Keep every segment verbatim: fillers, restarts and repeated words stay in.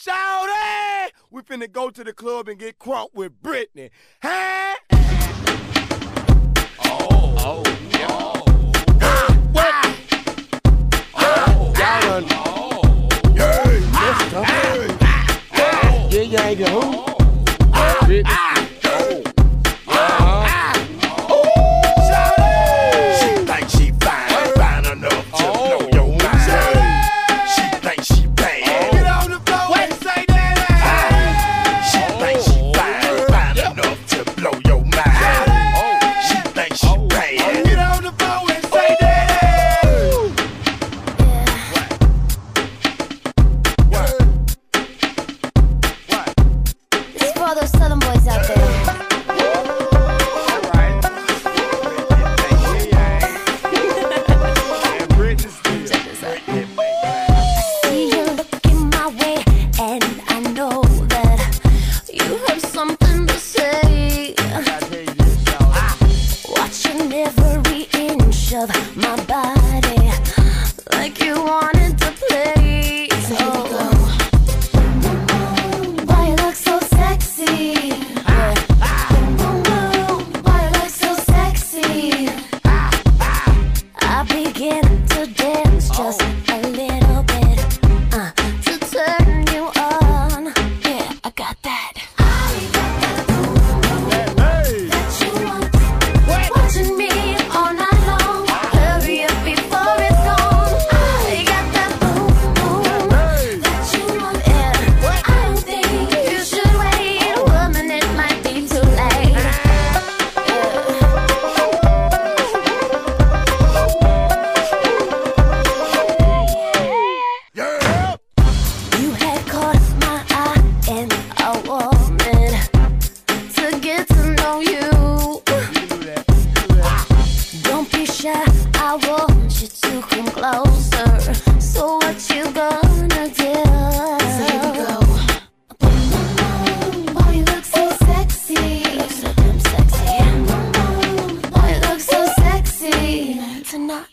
Shawty, we finna go to the club and get crunk with Britney. Huh? Oh, oh, yeah. Oh. Ah, what? Oh, y'all done. Oh, Yeah, ah, ah, ah, ah, yeah, you ain't get who? oh, Ah, Britney. ah, Oh, ah, ah. Shawty, she think she fine, fine enough to Oh. blow your mind. She think she bad. Get on the floor and say that. Ah, she think she fine, fine enough to blow your mind. She think she bad. Get on the floor and say that. This is for all those southern boys out there. Check this out. See you looking my way, and I know that you have something to say. Watching every inch of my body, like you wanted to play. Oh, why you look so sexy? Why you look so sexy? I begin to dance just a little bit, uh, to turn you on. Yeah, I got that. I got that boom boom that you want. Watching me all night long. Hurry up before it's gone. I got that boom boom that you want. Yeah, I don't think you should wait. Woman, it might be too late. Yeah. You had caught my eye, and I wanted to get to know you. Don't be shy, I want you to come closer. So what you gonna do? So here we go. Boom, boom, boom. Boy, you look so sexy. You look so damn sexy. Boom, boom. Boy, you look so sexy tonight.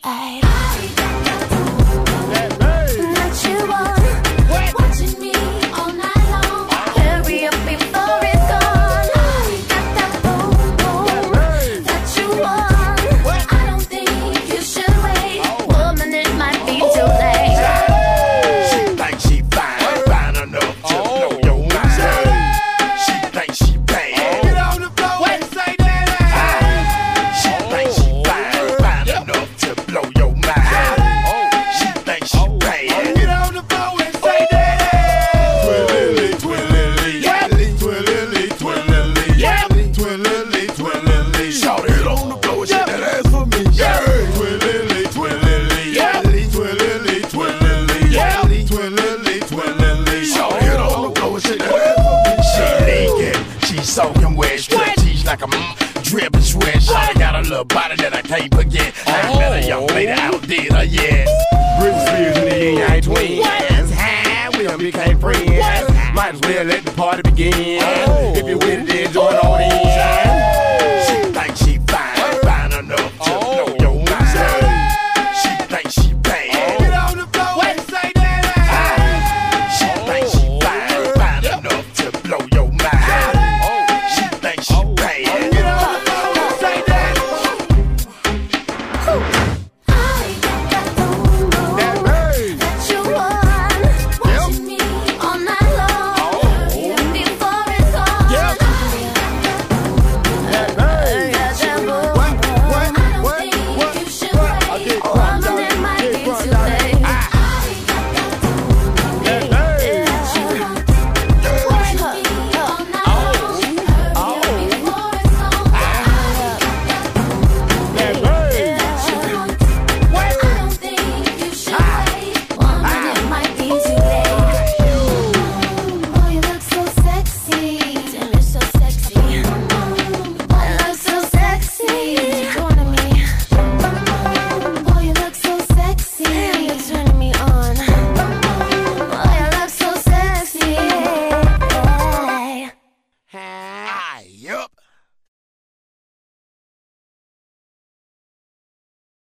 That you want, watching me all night long. Hurry up before it's gone. I got that boom boom that you want. I don't think you should wait. Woman, it might be too late. She think she fine, fine enough to blow your mind. She think she bad. Get on the floor and say that. She think she fine, fine enough to blow your mind. She think she bad. Get on the floor and say that. Twilly, twilly, twilly, twilly, twilly, twilly. Shout it on the floor and shake that ass for me. Twilly, twilly, twilly, twilly, twilly, twilly. Shout it on the floor and shake that ass for me. She leaking, she soaking wet, strip tees like a mm, drip and sweat. Shawty got a little body that I can't forget. I ain't met a young lady outdid her yet. Britney Spears and the Yin Yang Twins. Hi, we done became friends. Might as well let the party begin. If you're with it, then join on in. She